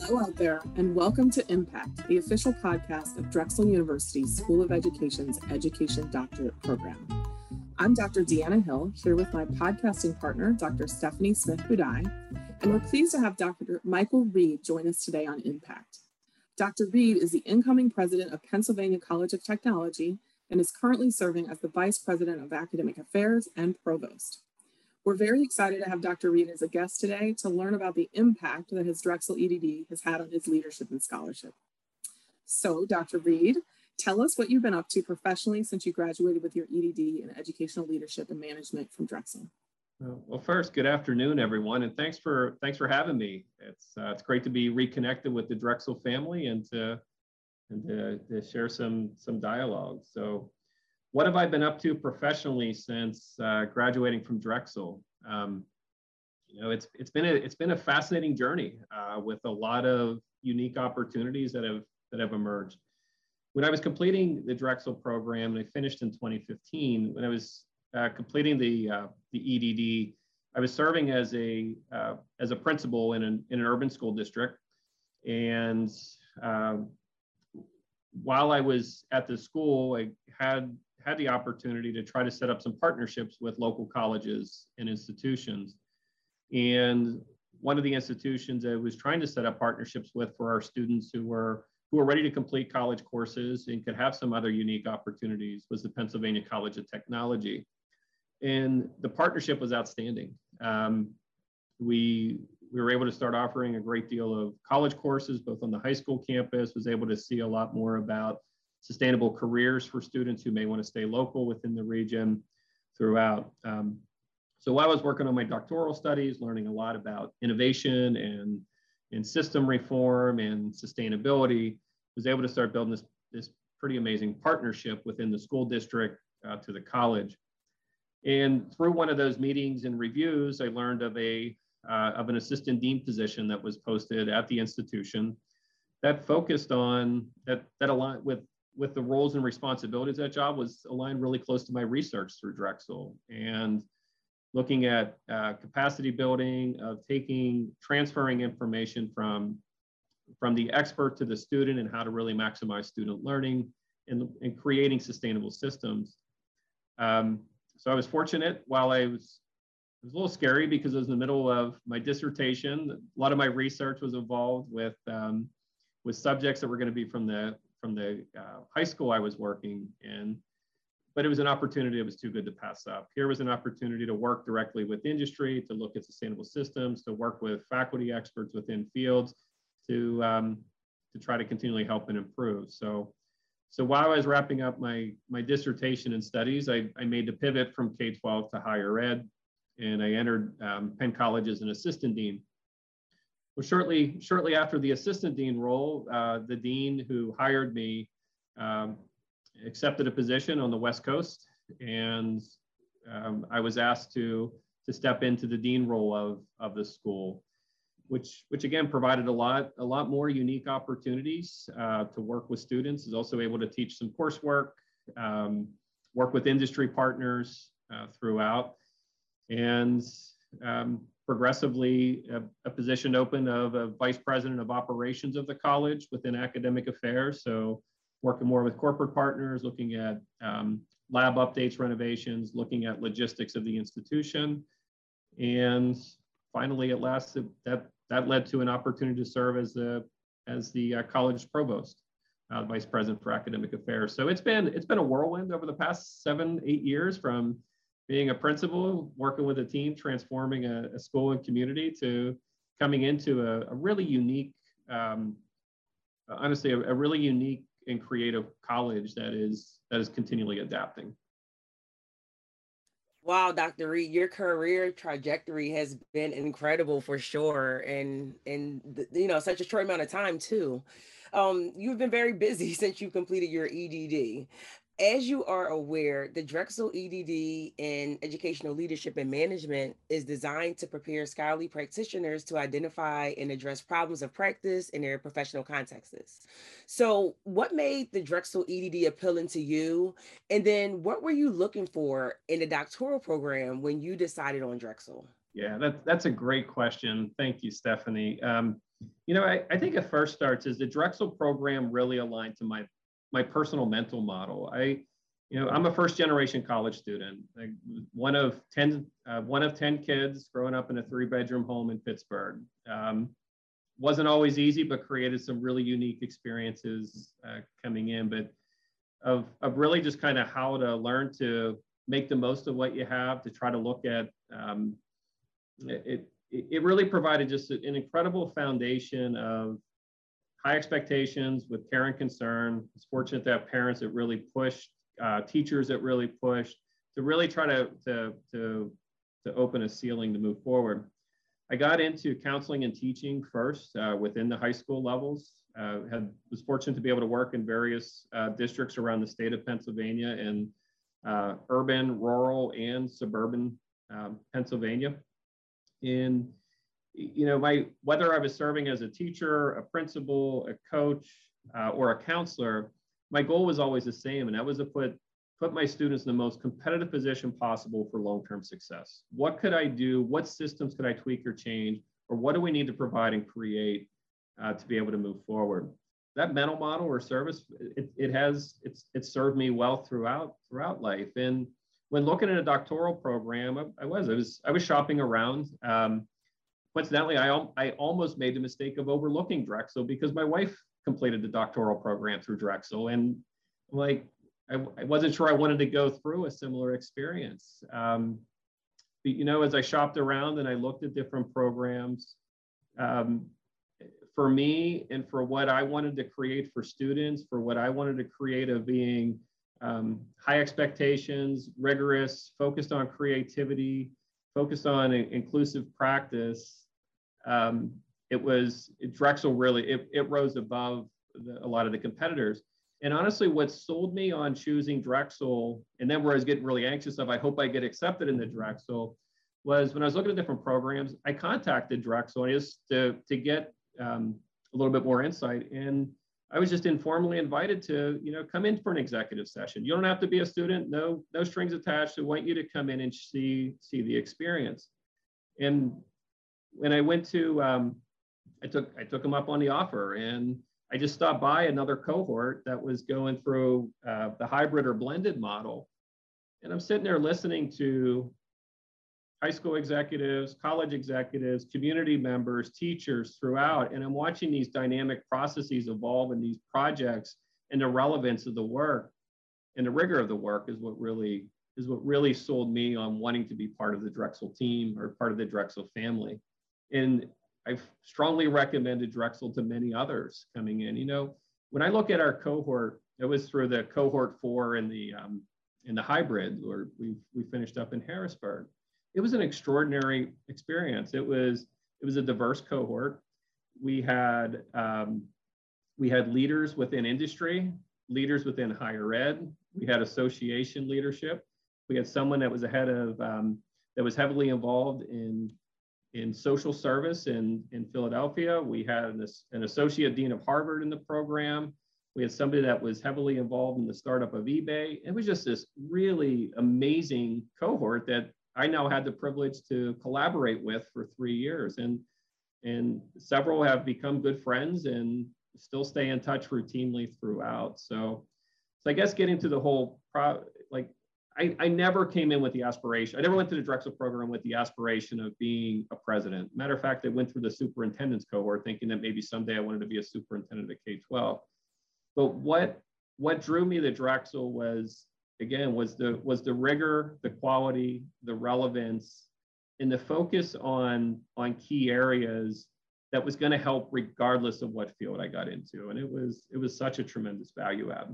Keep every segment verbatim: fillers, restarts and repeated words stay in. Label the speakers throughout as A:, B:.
A: Hello out there, and welcome to Impact, the official podcast of Drexel University School of Education's Education Doctorate Program. I'm Doctor Deanna Hill, here with my podcasting partner, Doctor Stephanie Smith-Budai, and we're pleased to have Doctor Michael Reed join us today on Impact. Doctor Reed is the incoming president of Pennsylvania College of Technology and is currently serving as the vice president of academic affairs and provost. We're very excited to have Doctor Reed as a guest today to learn about the impact that his Drexel E D D has had on his leadership and scholarship. So, Doctor Reed, tell us what you've been up to professionally since you graduated with your E D D in Educational Leadership and Management from Drexel.
B: Well, first, good afternoon, everyone, and thanks for thanks for having me. It's uh, it's great to be reconnected with the Drexel family and to and to, to share some some dialogue. So, what have I been up to professionally since uh, graduating from Drexel? Um, you know, it's it's been a it's been a fascinating journey uh, with a lot of unique opportunities that have that have emerged. When I was completing the Drexel program, and I finished in twenty fifteen, when I was uh, completing the uh, the E D D, I was serving as a uh, as a principal in an in an urban school district, and uh, while I was at the school, I had had the opportunity to try to set up some partnerships with local colleges and institutions. And one of the institutions I was trying to set up partnerships with for our students who were who were ready to complete college courses and could have some other unique opportunities was the Pennsylvania College of Technology. And the partnership was outstanding. Um, we, we were able to start offering a great deal of college courses, both on the high school campus, was able to see a lot more about sustainable careers for students who may want to stay local within the region throughout. Um, so while I was working on my doctoral studies, learning a lot about innovation and, and system reform and sustainability, was able to start building this, this pretty amazing partnership within the school district uh, to the college. And through one of those meetings and reviews, I learned of a uh, of an assistant dean position that was posted at the institution that focused on that that aligned with with the roles and responsibilities of that job was aligned really close to my research through Drexel and looking at uh, capacity building of taking, transferring information from, from the expert to the student and how to really maximize student learning and, and creating sustainable systems. Um, so I was fortunate while I was, it was a little scary because I was in the middle of my dissertation. A lot of my research was involved with, um, with subjects that were going to be from the from the uh, high school I was working in, but it was an opportunity that was too good to pass up. Here was an opportunity to work directly with industry, to look at sustainable systems, to work with faculty experts within fields, to, um, to try to continually help and improve. So, so while I was wrapping up my, my dissertation and studies, I, I made the pivot from K twelve to higher ed, and I entered um, Penn College as an assistant dean. Well, shortly, shortly after the assistant dean role, uh, the dean who hired me um, accepted a position on the West Coast, and um, I was asked to, to step into the dean role of, of the school, which, which again provided a lot, a lot more unique opportunities uh, to work with students. I was also able to teach some coursework, um, work with industry partners uh, throughout, and um, progressively a, a position open of a vice president of operations of the college within academic affairs. So working more with corporate partners, looking at um, lab updates, renovations, looking at logistics of the institution. And finally, at last, that, that led to an opportunity to serve as the, as the uh, college provost, uh, vice president for academic affairs. So it's been, it's been a whirlwind over the past seven, eight years from being a principal, working with a team, transforming a, a school and community to coming into a, a really unique, um, honestly, a, a really unique and creative college that is that is continually adapting.
C: Wow, Doctor Reed, your career trajectory has been incredible for sure, and and you know such a short amount of time too. Um, you've been very busy since you completed your E D D. As you are aware, the Drexel E D D in Educational Leadership and Management is designed to prepare scholarly practitioners to identify and address problems of practice in their professional contexts. So what made the Drexel E D D appealing to you? And then what were you looking for in the doctoral program when you decided on Drexel?
B: Yeah, that, that's a great question. Thank you, Stephanie. Um, You know, I, I think it first starts is the Drexel program really aligned to my my personal mental model. I, you know, I'm a first generation college student, like one of ten, uh, one of ten kids growing up in a three bedroom home in Pittsburgh. Um, wasn't always easy, but created some really unique experiences uh, coming in. But of of really just kind of how to learn to make the most of what you have, to try to look at um, it. It really provided just an incredible foundation of high expectations with care and concern. It's fortunate to have parents that really pushed, uh, teachers that really pushed to really try to, to, to, to open a ceiling to move forward. I got into counseling and teaching first uh, within the high school levels. Uh, had, was fortunate to be able to work in various uh, districts around the state of Pennsylvania in uh, urban, rural, and suburban um, Pennsylvania. In, you know, my, whether I was serving as a teacher, a principal, a coach, uh, or a counselor, my goal was always the same, and that was to put, put my students in the most competitive position possible for long-term success. What could I do? What systems could I tweak or change? Or what do we need to provide and create uh, to be able to move forward? That mental model or service, it, it has, it's, it's served me well throughout, throughout life. And when looking at a doctoral program, I, I was, I was, I was shopping around. Um, coincidentally, I, I almost made the mistake of overlooking Drexel because my wife completed the doctoral program through Drexel. And like, I, I wasn't sure I wanted to go through a similar experience. Um, but, you know, as I shopped around and I looked at different programs, um, for me and for what I wanted to create for students, for what I wanted to create of being Um, high expectations, rigorous, focused on creativity, focused on inclusive practice. Um, it was, it, Drexel really, it, it rose above the, a lot of the competitors. And honestly, what sold me on choosing Drexel, and then where I was getting really anxious of, I hope I get accepted into Drexel, was when I was looking at different programs, I contacted Drexel just to, to get um, a little bit more insight. And I was just informally invited to, you know, come in for an executive session. You don't have to be a student, no, no strings attached. I want you to come in and see, see the experience. And when I went to, um, I took, I took them up on the offer, and I just stopped by another cohort that was going through uh, the hybrid or blended model. And I'm sitting there listening to high school executives, college executives, community members, teachers throughout. And I'm watching these dynamic processes evolve in these projects, and the relevance of the work and the rigor of the work is what really is what really sold me on wanting to be part of the Drexel team or part of the Drexel family. And I've strongly recommended Drexel to many others coming in. You know, when I look at our cohort, it was through the cohort four in the um, in the hybrid, where we we finished up in Harrisburg. It was an extraordinary experience. It was, it was a diverse cohort. We had, um, we had leaders within industry, leaders within higher ed. We had association leadership. We had someone that was ahead of, um, that was heavily involved in, in social service in, in Philadelphia. We had an, an associate dean of Harvard in the program. We had somebody that was heavily involved in the startup of eBay. It was just this really amazing cohort that I now had the privilege to collaborate with for three years. And, and several have become good friends and still stay in touch routinely throughout. So, so I guess getting to the whole, pro, like, I, I never came in with the aspiration. I never went to the Drexel program with the aspiration of being a president. Matter of fact, I went through the superintendent's cohort thinking that maybe someday I wanted to be a superintendent at K twelve. But what, what drew me to Drexel was, again, was the, was the rigor, the quality, the relevance, and the focus on, on key areas that was going to help regardless of what field I got into. And it was, it was such a tremendous value add.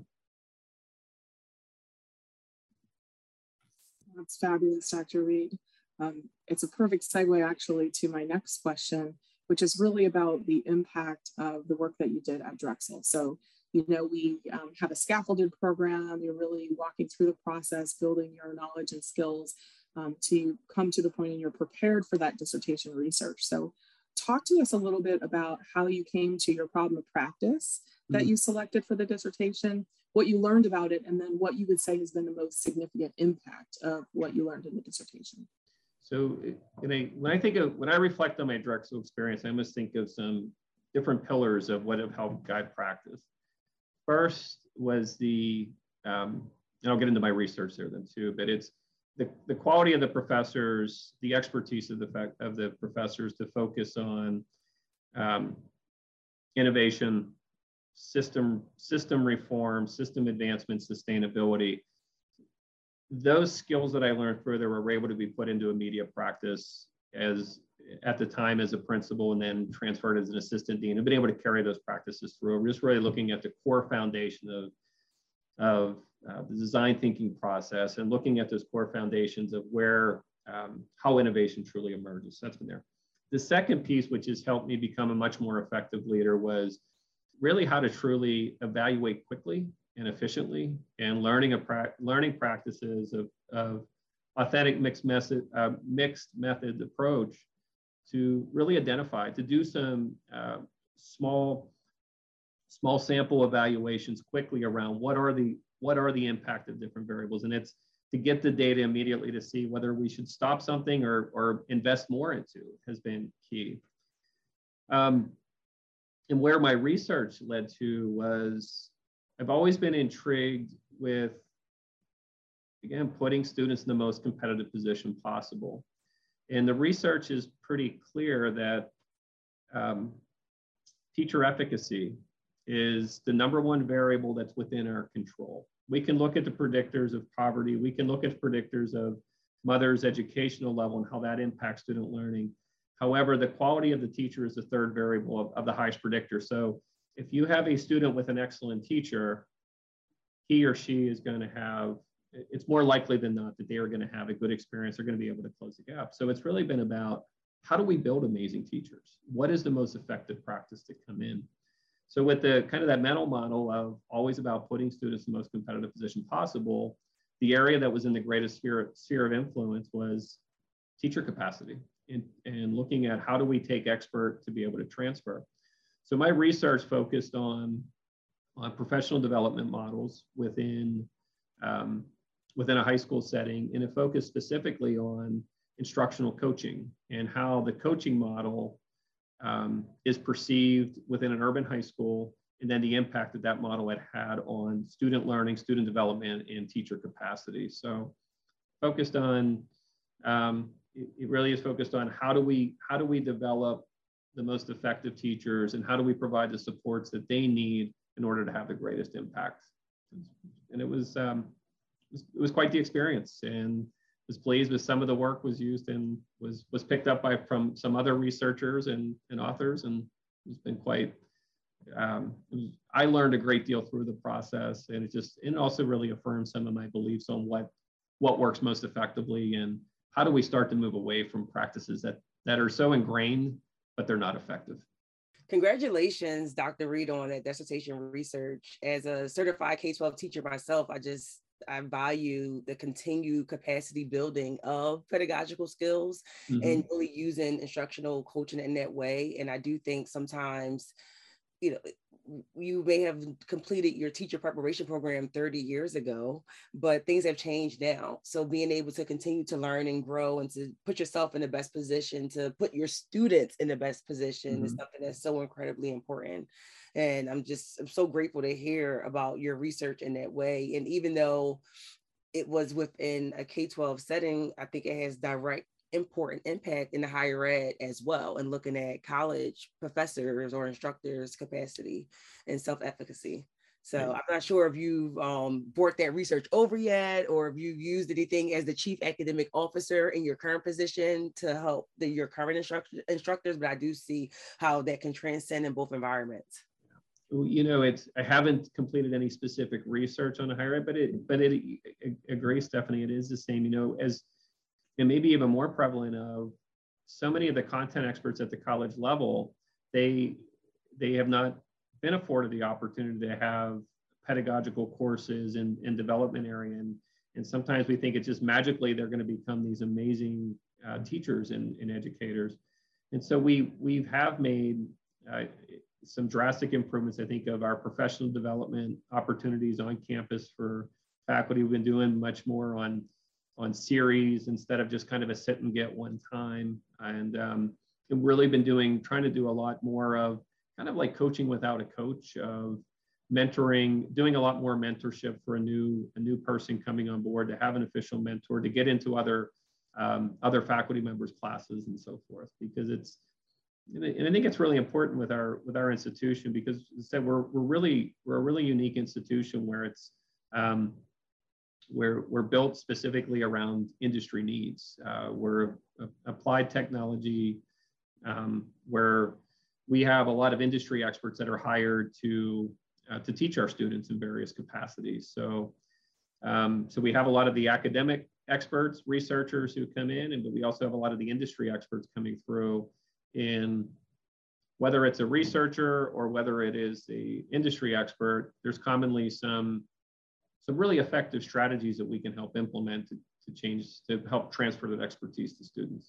A: That's fabulous, Doctor Reed. Um, it's a perfect segue actually to my next question, which is really about the impact of the work that you did at Drexel. So, you know, we um, have a scaffolded program. You're really walking through the process, building your knowledge and skills um, to come to the point and you're prepared for that dissertation research. So talk to us a little bit about how you came to your problem of practice that mm-hmm. you selected for the dissertation, what you learned about it, and then what you would say has been the most significant impact of what you learned in the dissertation.
B: So you know, when I think of, when I reflect on my Drexel experience, I must think of some different pillars of what have helped guide practice. First was the, um, and I'll get into my research there then too, but it's the, the quality of the professors, the expertise of the fact of the professors to focus on um, innovation, system, system reform, system advancement, sustainability. Those skills that I learned further were able to be put into immediate practice as at the time as a principal and then transferred as an assistant dean. I've been able to carry those practices through. I'm just really looking at the core foundation of, of uh, the design thinking process and looking at those core foundations of where, um, how innovation truly emerges. That's been there. The second piece, which has helped me become a much more effective leader, was really how to truly evaluate quickly and efficiently, and learning a pra learning practices of, of authentic mixed method uh, mixed method approach to really identify, to do some uh, small small sample evaluations quickly around what are the what are the impact of different variables, and it's to get the data immediately to see whether we should stop something or or invest more into has been key. Um, and where my research led to was, I've always been intrigued with, again, putting students in the most competitive position possible. And the research is pretty clear that um, teacher efficacy is the number one variable that's within our control. We can look at the predictors of poverty. We can look at predictors of mother's educational level and how that impacts student learning. However, the quality of the teacher is the third variable of, of the highest predictor. So if you have a student with an excellent teacher, he or she is going to have, it's more likely than not that they are going to have a good experience. They're going to be able to close the gap. So it's really been about, how do we build amazing teachers? What is the most effective practice to come in? So with the kind of that mental model of always about putting students in the most competitive position possible, the area that was in the greatest sphere, sphere of influence was teacher capacity, and, and looking at how do we take expert to be able to transfer. So my research focused on, on professional development models within, um, within a high school setting, and it focused specifically on instructional coaching and how the coaching model um, is perceived within an urban high school, and then the impact that that model had had on student learning, student development, and teacher capacity. So focused on, um, it, it really is focused on how do we, how do we develop the most effective teachers, and how do we provide the supports that they need in order to have the greatest impact. And it was, um, it was, it was quite the experience, and was pleased with some of the work was used and was was picked up by from some other researchers and, and authors, and it's been quite, um, it was, I learned a great deal through the process, and it just, and it also really affirmed some of my beliefs on what, what works most effectively, and how do we start to move away from practices that, that are so ingrained, but they're not effective.
C: Congratulations, Doctor Reed, on that dissertation research. As a certified K twelve teacher myself, I just, I value the continued capacity building of pedagogical skills, mm-hmm. and really using instructional coaching in that way. And I do think sometimes, you know, you may have completed your teacher preparation program thirty years ago, but things have changed now. So being able to continue to learn and grow and to put yourself in the best position, to put your students in the best position, mm-hmm. is something that's so incredibly important. And I'm just, I'm so grateful to hear about your research in that way. And even though it was within a K twelve setting, I think it has direct important impact in the higher ed as well, and looking at college professors or instructors' capacity and self-efficacy. So I'm not sure if you've um, brought that research over yet, or if you've used anything as the chief academic officer in your current position to help the, your current instruct instructors, but I do see how that can transcend in both environments.
B: You know, it's, I haven't completed any specific research on the higher ed, but it, but it, it agrees, Stephanie, it is the same, you know, as, and maybe even more prevalent of so many of the content experts at the college level, they, they have not been afforded the opportunity to have pedagogical courses in, in development area. And, and sometimes we think it's just magically they're going to become these amazing uh, teachers and, and educators. And so we, we have made uh, some drastic improvements, I think, of our professional development opportunities on campus for faculty. We've been doing much more on, on series instead of just kind of a sit and get one time. And um, we've really been doing, trying to do a lot more of kind of like coaching without a coach, of mentoring, doing a lot more mentorship for a new a new person coming on board, to have an official mentor, to get into other um, other faculty members' classes and so forth, because it's, and I think it's really important with our with our institution, because as I said, we're we're really we're a really unique institution where it's um, we're we're built specifically around industry needs. Uh, we're a, applied technology um, where we have a lot of industry experts that are hired to uh, to teach our students in various capacities. So um, so we have a lot of the academic experts, researchers who come in, and but we also have a lot of the industry experts coming through, in whether it's a researcher or whether it is a industry expert. There's commonly some some really effective strategies that we can help implement to, to change, to help transfer that expertise to students.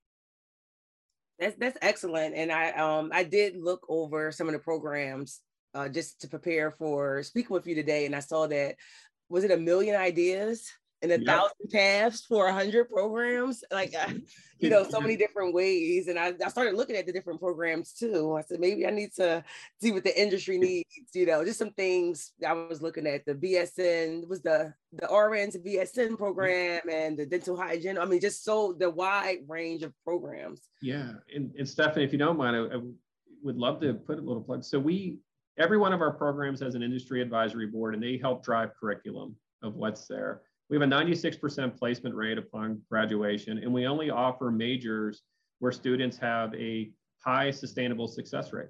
C: That's that's excellent. And I um I did look over some of the programs uh, just to prepare for speaking with you today, and I saw that, was it a million ideas and a yep. thousand paths for a hundred programs? Like, uh, you know, so many different ways. And I, I started looking at the different programs too. I said, maybe I need to see what the industry needs, you know, just some things I was looking at. The B S N, was the, the R N to B S N program, and the dental hygiene. I mean, just so the wide range of programs.
B: Yeah. And, and Stephanie, if you don't mind, I, I would love to put a little plug. So we, every one of our programs has an industry advisory board, and they help drive curriculum of what's there. We have a ninety-six percent placement rate upon graduation, and we only offer majors where students have a high sustainable success rate.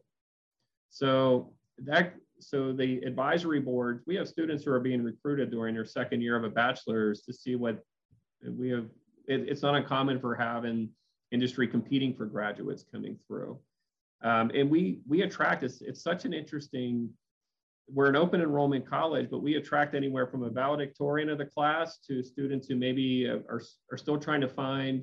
B: So that, so the advisory boards, we have students who are being recruited during their second year of a bachelor's to see what we have. It, it's not uncommon for having industry competing for graduates coming through. Um, and we, we attract, it's, it's such an interesting, we're an open enrollment college, but we attract anywhere from a valedictorian of the class to students who maybe are, are still trying to find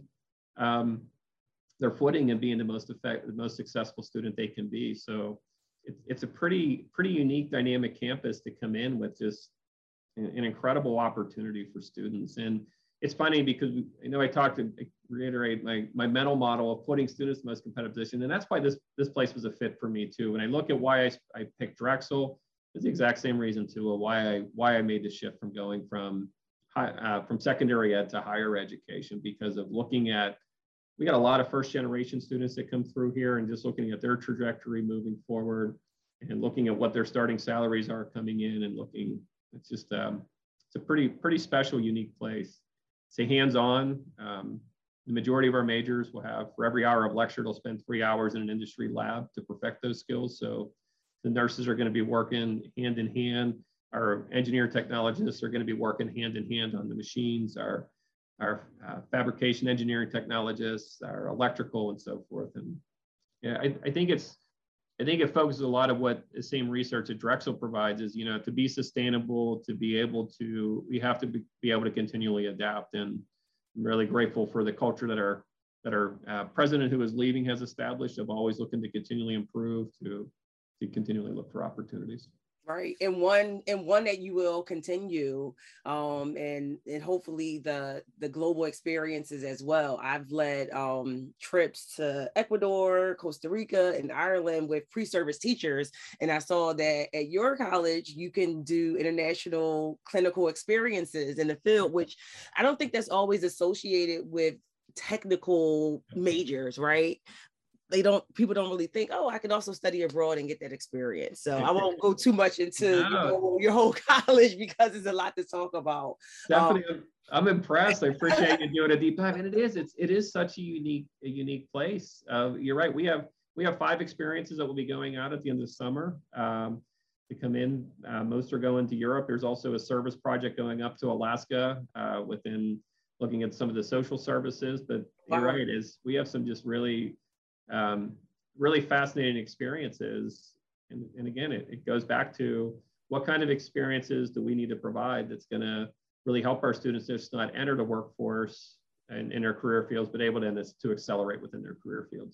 B: um, their footing and being the most effective, the most successful student they can be. So it, it's a pretty, pretty unique dynamic campus to come in with, just an, an incredible opportunity for students. And it's funny because, you know, I talked to reiterate my, my mental model of putting students in the most competitive position. And that's why this, this place was a fit for me too. When I look at why I, I picked Drexel, it's the exact same reason too, why I, why I made the shift from going from high, uh, from secondary ed to higher education, because of looking at, we got a lot of first generation students that come through here, and just looking at their trajectory moving forward, and looking at what their starting salaries are coming in, and looking, it's just, um, it's a pretty, pretty special, unique place. It's hands-on. Um, the majority of our majors will have, for every hour of lecture, they'll spend three hours in an industry lab to perfect those skills. So the nurses are going to be working hand in hand. Our engineer technologists are going to be working hand in hand on the machines. Our, our uh, fabrication engineering technologists, our electrical, and so forth. And yeah, I, I think it's, I think it focuses a lot of what the same research that Drexel provides is, you know, to be sustainable, to be able to, we have to be, be able to continually adapt. And I'm really grateful for the culture that our, that our uh, president who is leaving has established, of always looking to continually improve, to, to continually look for opportunities.
C: Right. And one and one that you will continue, um, and and hopefully the the global experiences as well. I've led um, trips to Ecuador, Costa Rica, and Ireland with pre-service teachers. And I saw that at your college, you can do international clinical experiences in the field, which I don't think that's always associated with technical majors, right? They don't, people don't really think, oh, I can also study abroad and get that experience. So I won't go too much into no. your, whole, your whole college, because there's a lot to talk about.
B: Definitely, um, I'm impressed. I appreciate you doing a deep dive, and it is, it's, it is such a unique, a unique place. Uh, you're right. We have, we have five experiences that will be going out at the end of the summer um, to come in. Uh, most are going to Europe. There's also a service project going up to Alaska uh, within looking at some of the social services. But wow. You're right, is we have some just really, Um, really fascinating experiences. And, and again, it, it goes back to what kind of experiences do we need to provide that's going to really help our students just not enter the workforce and in their career fields, but able to, to accelerate within their career fields.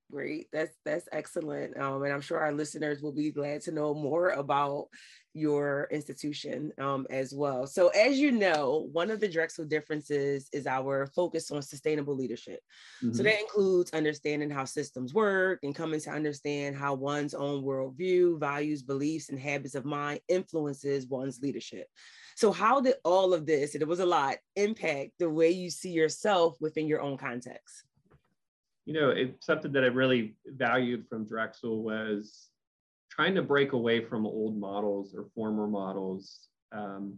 C: Great. That's that's excellent. Um, and I'm sure our listeners will be glad to know more about your institution um, as well. So as you know, one of the Drexel differences is our focus on sustainable leadership. Mm-hmm. So that includes understanding how systems work and coming to understand how one's own worldview, values, beliefs, and habits of mind influences one's leadership. So how did all of this, and it was a lot, impact the way you see yourself within your own context?
B: You know, it's something that I really valued from Drexel was trying to break away from old models or former models, um,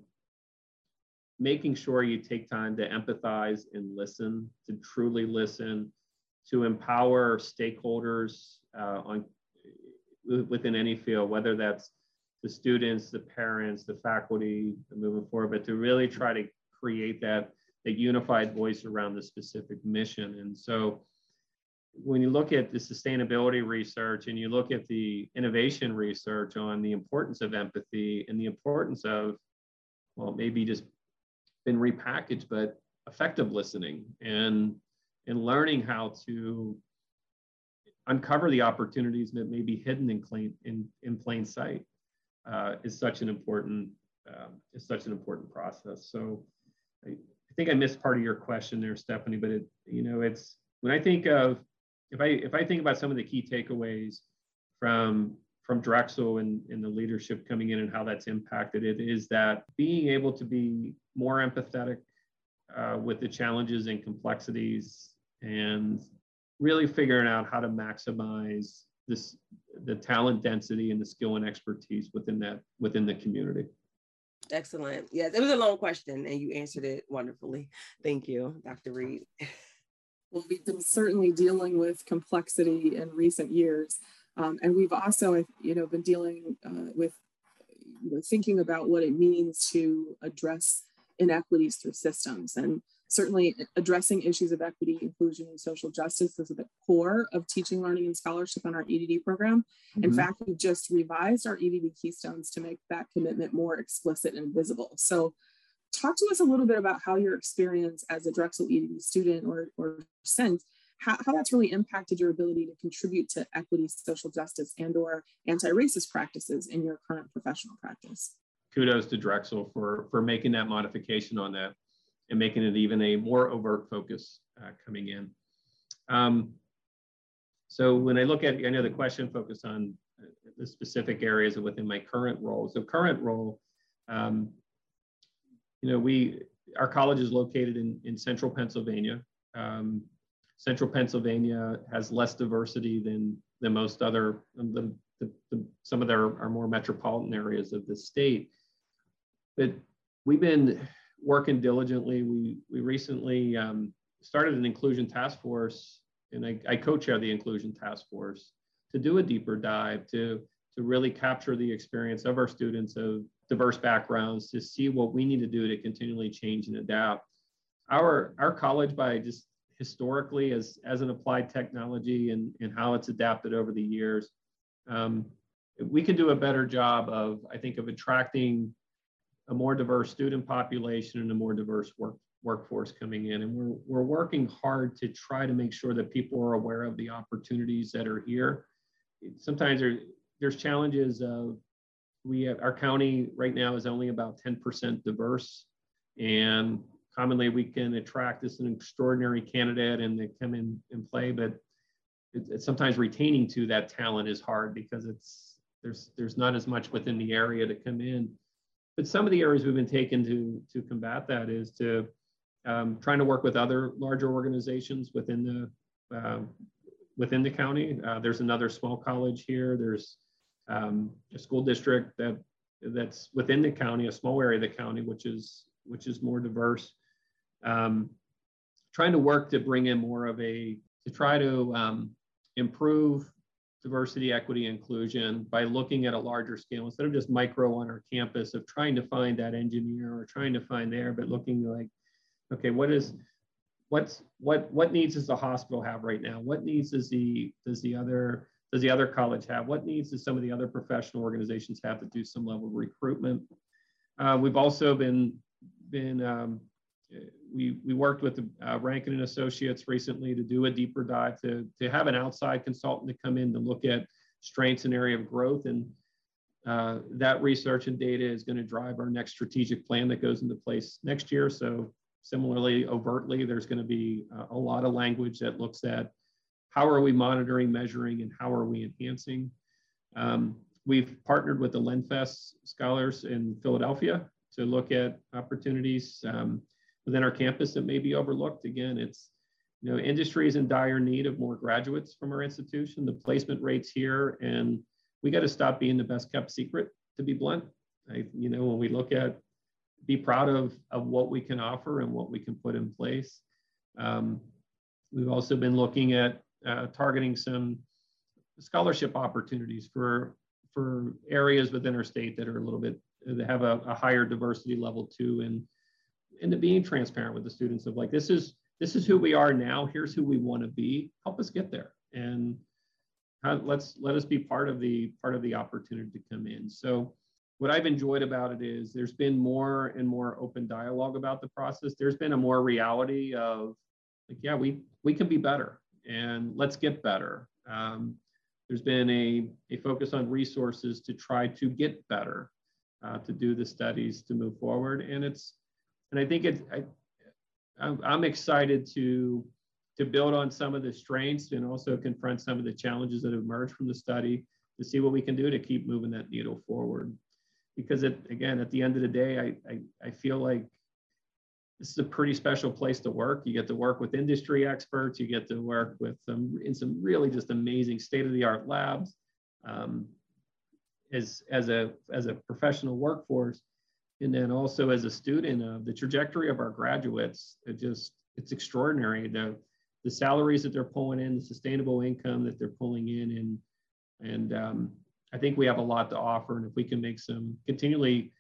B: making sure you take time to empathize and listen, to truly listen, to empower stakeholders uh, on within any field, whether that's the students, the parents, the faculty, moving forward, but to really try to create that, that unified voice around the specific mission. And so when you look at the sustainability research and you look at the innovation research on the importance of empathy and the importance of, well, maybe just been repackaged, but effective listening and, and learning how to uncover the opportunities that may be hidden in plain, in, in plain sight uh, is such an important, um, is such an important process. So I, I think I missed part of your question there, Stephanie, but it, you know, it's, when I think of, If I if I think about some of the key takeaways from from Drexel and, and the leadership coming in and how that's impacted it, is that being able to be more empathetic uh, with the challenges and complexities, and really figuring out how to maximize this the talent density and the skill and expertise within that within the community.
C: Excellent. Yes, it was a long question and you answered it wonderfully. Thank you, Doctor Reed.
A: Well, we've been certainly dealing with complexity in recent years. Um, and we've also, you know, been dealing uh, with you know, thinking about what it means to address inequities through systems. And certainly addressing issues of equity, inclusion, and social justice is at the core of teaching, learning, and scholarship on our E D D program. Mm-hmm. In fact, we've just revised our E D D Keystones to make that commitment more explicit and visible. So talk to us a little bit about how your experience as a Drexel E D D student or, or since, how, how that's really impacted your ability to contribute to equity, social justice, and or anti-racist practices in your current professional practice.
B: Kudos to Drexel for, for making that modification on that and making it even a more overt focus uh, coming in. Um, so when I look at, I know the question focused on the specific areas within my current role. So current role, um, you know, we, our college is located in, in central Pennsylvania. Um, central Pennsylvania has less diversity than, than most other, the, the, the, some of their are more metropolitan areas of the state. But we've been working diligently. We, we recently um, started an inclusion task force, and I, I co-chair the inclusion task force to do a deeper dive, to, to really capture the experience of our students of diverse backgrounds, to see what we need to do to continually change and adapt. Our, our college, by just historically as, as an applied technology and, and how it's adapted over the years, um, we can do a better job of, I think, of attracting a more diverse student population and a more diverse work, workforce coming in. And we're, we're working hard to try to make sure that people are aware of the opportunities that are here. Sometimes there, there's challenges of, we have, our county right now is only about ten percent diverse, and commonly we can attract this an extraordinary candidate and they come in and play, but it's, it's sometimes retaining to that talent is hard because it's there's there's not as much within the area to come in. But some of the areas we've been taking to to combat that is to um, trying to work with other larger organizations within the uh, within the county. Uh, there's another small college here. There's um, a school district that that's within the county, a small area of the county, which is which is more diverse. Um, trying to work to bring in more of a to try to um, improve diversity, equity, inclusion by looking at a larger scale instead of just micro on our campus of trying to find that engineer or trying to find there, but looking like, okay, what is what's what what needs does the hospital have right now? What needs does the does the other does the other college have? What needs does some of the other professional organizations have to do some level of recruitment? Uh, we've also been been um, we, we worked with uh, Rankin and Associates recently to do a deeper dive, to, to have an outside consultant to come in to look at strengths and area of growth. And uh, that research and data is going to drive our next strategic plan that goes into place next year. So similarly, overtly, there's going to be a, a lot of language that looks at how are we monitoring, measuring, and how are we enhancing. Um, we've partnered with the LenFest scholars in Philadelphia to look at opportunities um, within our campus that may be overlooked. Again, it's, you know, industry is in dire need of more graduates from our institution. The placement rates here, and we got to stop being the best kept secret, to be blunt. I, you know, when we look at, be proud of, of what we can offer and what we can put in place. Um, we've also been looking at uh, targeting some scholarship opportunities for, for areas within our state that are a little bit, that have a, a higher diversity level too, and, and to being transparent with the students of like, this is, this is who we are now, here's who we want to be, help us get there. And how, let's, let us be part of the, part of the opportunity to come in. So what I've enjoyed about it is there's been more and more open dialogue about the process. There's been a more reality of like, yeah, we, we can be better and let's get better. Um, there's been a, a focus on resources to try to get better, uh, to do the studies, to move forward. And it's, and I think it's, I, I'm, I'm excited to, to build on some of the strengths and also confront some of the challenges that have emerged from the study to see what we can do to keep moving that needle forward. Because it, again, at the end of the day, I, I, I feel like this is a pretty special place to work. You get to work with industry experts. You get to work with some in some really just amazing state-of-the-art labs. Um, as as a as a professional workforce, and then also as a student, of the trajectory of our graduates, it just it's extraordinary. The the salaries that they're pulling in, the sustainable income that they're pulling in, and and um, I think we have a lot to offer. And if we can make some continually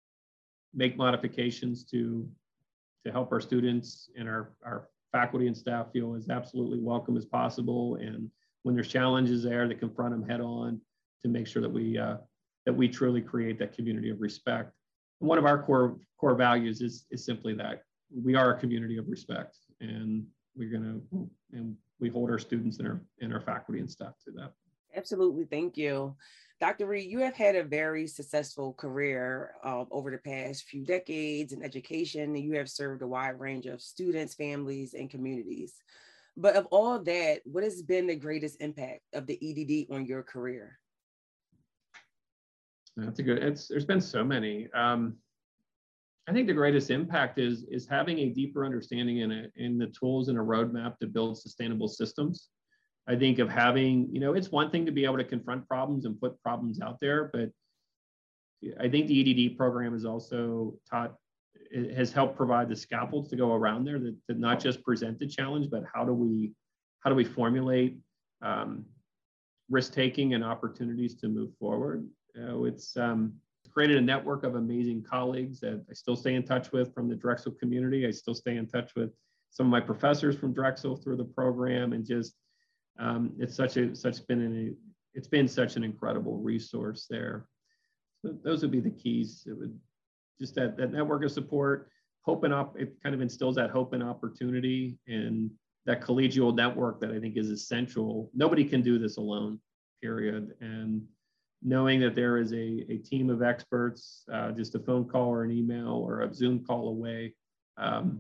B: make modifications to to help our students and our, our faculty and staff feel as absolutely welcome as possible. And when there's challenges there, to confront them head on, to make sure that we uh, that we truly create that community of respect. And one of our core core values is, is simply that. We are a community of respect, and we're gonna, and we hold our students and our, and our faculty and staff to that.
C: Absolutely, thank you. Doctor Reed, you have had a very successful career um, over the past few decades in education, and you have served a wide range of students, families, and communities. But of all that, what has been the greatest impact of the E D D on your career?
B: That's a good, it's, there's been so many. Um, I think the greatest impact is, is having a deeper understanding in, a, in the tools and a roadmap to build sustainable systems. I think of having, you know, it's one thing to be able to confront problems and put problems out there, but I think the E D D program has also taught, it has helped provide the scaffolds to go around there that, that not just present the challenge, but how do we, how do we formulate um, risk-taking and opportunities to move forward. You know, it's um, created a network of amazing colleagues that I still stay in touch with from the Drexel community. I still stay in touch with some of my professors from Drexel through the program, and just Um, it's such a such been an it's been such an incredible resource there. So those would be the keys. It would just that that network of support, hope and op. It kind of instills that hope and opportunity, and that collegial network that I think is essential. Nobody can do this alone. Period. And knowing that there is a a team of experts, uh, just a phone call or an email or a Zoom call away, um,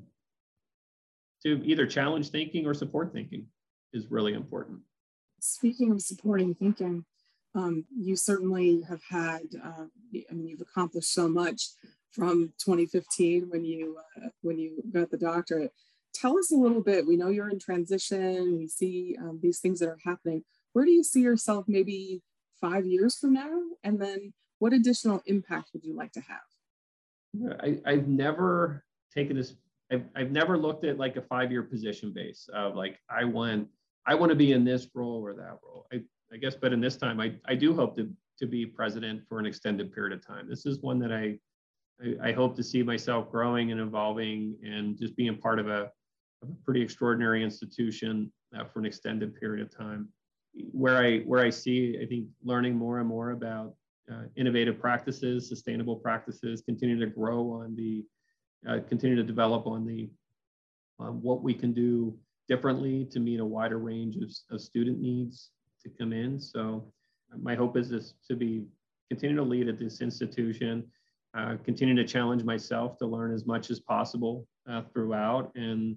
B: to either challenge thinking or support thinking, is really important.
A: Speaking of supporting thinking, um, you certainly have had, uh, I mean, you've accomplished so much from twenty fifteen when you uh, when you got the doctorate. Tell us a little bit. We know you're in transition. We see um, these things that are happening. Where do you see yourself maybe five years from now? And then what additional impact would you like to have?
B: I, I've never taken this, I've, I've never looked at like a five-year position base of like, I want, I want to be in this role or that role. I, I guess, but in this time, I, I do hope to, to be president for an extended period of time. This is one that I, I, I hope to see myself growing and evolving and just being part of a, of a pretty extraordinary institution uh, for an extended period of time. Where I, where I see, I think, learning more and more about uh, innovative practices, sustainable practices, continue to grow on the uh, continue to develop on the um, what we can do differently to meet a wider range of, of student needs to come in. So my hope is this to be continue to lead at this institution, uh, continue to challenge myself to learn as much as possible uh, throughout, and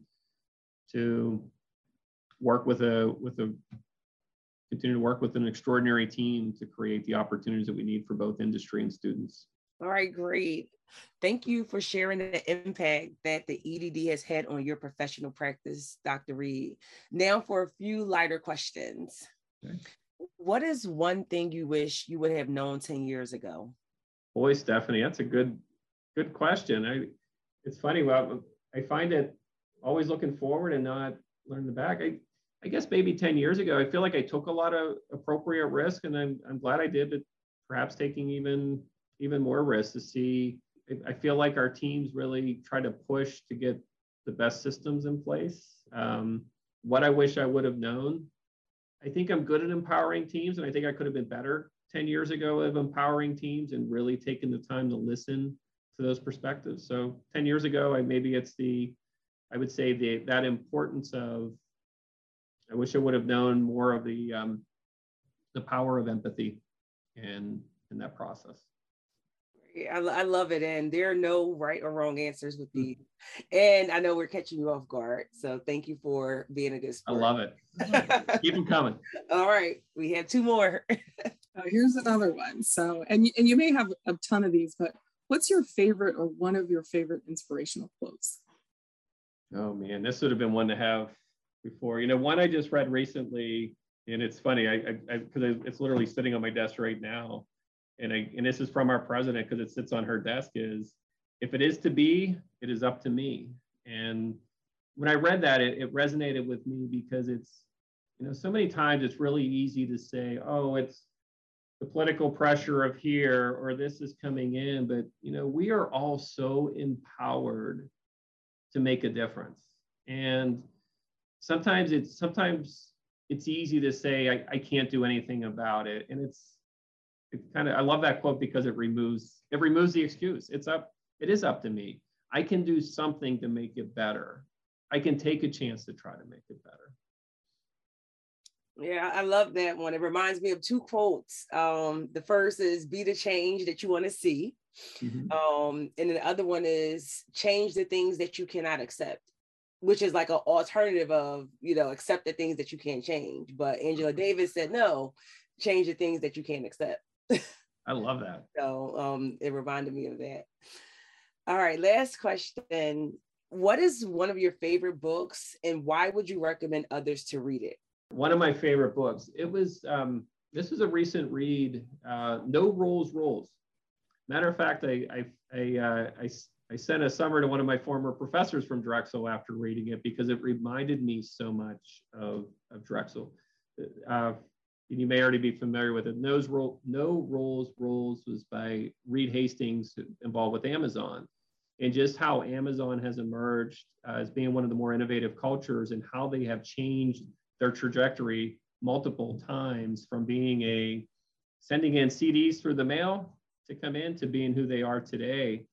B: to work with a with a continue to work with an extraordinary team to create the opportunities that we need for both industry and students.
C: All right, great. Thank you for sharing the impact that the E D D has had on your professional practice, Doctor Reed. Now for a few lighter questions. Okay. What is one thing you wish you would have known ten years ago?
B: Boy, Stephanie, that's a good, good question. I, it's funny, well, I find it always looking forward and not learning the back. I, I guess maybe ten years ago, I feel like I took a lot of appropriate risk, and I'm, I'm glad I did, but perhaps taking even, even more risk to see. I feel like our teams really try to push to get the best systems in place. Um, what I wish I would have known, I think I'm good at empowering teams, and I think I could have been better ten years ago of empowering teams and really taking the time to listen to those perspectives. So ten years ago, I, maybe it's the, I would say the that importance of, I wish I would have known more of the um, the power of empathy in, in that process.
C: I, I love it. And there are no right or wrong answers with these. And I know we're catching you off guard. So thank you for being a good sport.
B: I love it. Keep them coming.
C: All right. We have two more.
A: uh, here's another one. So, and, and you may have a ton of these, but what's your favorite or one of your favorite inspirational quotes?
B: Oh man, this would have been one to have before. You know, one I just read recently, and it's funny, I because I, I, it's literally sitting on my desk right now. And, I, and this is from our president, because it sits on her desk, is, if it is to be, it is up to me. And when I read that, it, it resonated with me, because it's, you know, so many times it's really easy to say, oh, it's the political pressure of here, or this is coming in. But, you know, we are all so empowered to make a difference. And sometimes it's, sometimes it's easy to say, I, I can't do anything about it. And it's, It kind of, I love that quote, because it removes, it removes the excuse. It's up, it is up to me. I can do something to make it better. I can take a chance to try to make it better.
C: Yeah, I love that one. It reminds me of two quotes. Um, the first is, be the change that you want to see. Mm-hmm. Um, and the other one is, change the things that you cannot accept, which is like an alternative of, you know, accept the things that you can't change. But Angela Davis said, no, change the things that you can't accept.
B: I love that.
C: So um, it reminded me of that. All right, last question. What is one of your favorite books, and why would you recommend others to read it?
B: One of my favorite books. It was, um, this was a recent read, uh, No Rules, Rules. Matter of fact, I, I, I, uh, I, I sent a summary to one of my former professors from Drexel after reading it, because it reminded me so much of, of Drexel. Uh, You may already be familiar with it. No, no Rules, Rules was by Reed Hastings, involved with Amazon, and just how Amazon has emerged uh, as being one of the more innovative cultures, and how they have changed their trajectory multiple times, from being a sending in C Ds through the mail to come in, to being who they are today,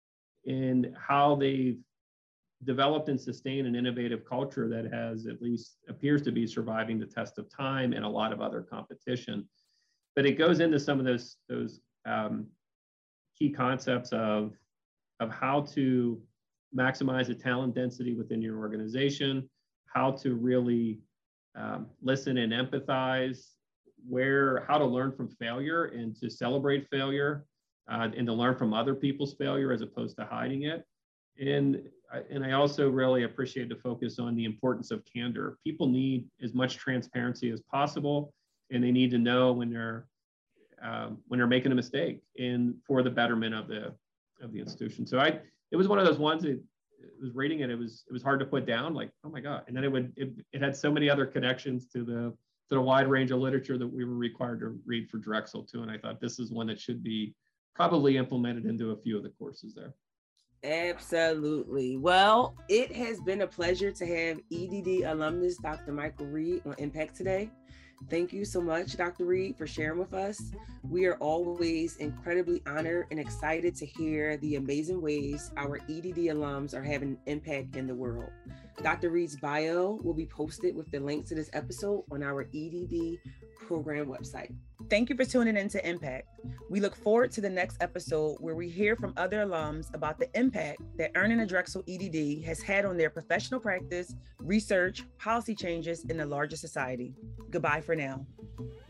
B: and how they've developed and sustained an innovative culture that has, at least appears to be, surviving the test of time and a lot of other competition. But it goes into some of those, those um, key concepts of, of how to maximize the talent density within your organization, how to really um, listen and empathize, where, how to learn from failure and to celebrate failure, uh, and to learn from other people's failure as opposed to hiding it. And, and I also really appreciate the focus on the importance of candor. People need as much transparency as possible, and they need to know when they're um, when they're making a mistake, and for the betterment of the of the institution. So I, it was one of those ones that it was reading it, it was it was hard to put down. Like, oh my God! And then it would it, it had so many other connections to the to the wide range of literature that we were required to read for Drexel too. And I thought this is one that should be probably implemented into a few of the courses there.
C: Absolutely. Well, it has been a pleasure to have E D D alumnus Doctor Michael Reed on Impact today. Thank you so much, Doctor Reed, for sharing with us. We are always incredibly honored and excited to hear the amazing ways our E D D alums are having an impact in the world. Doctor Reed's bio will be posted with the link to this episode on our E D D program website.
D: Thank you for tuning in to Impact. We look forward to the next episode where we hear from other alums about the impact that earning a Drexel E D D has had on their professional practice, research, policy changes in the larger society. Goodbye for now.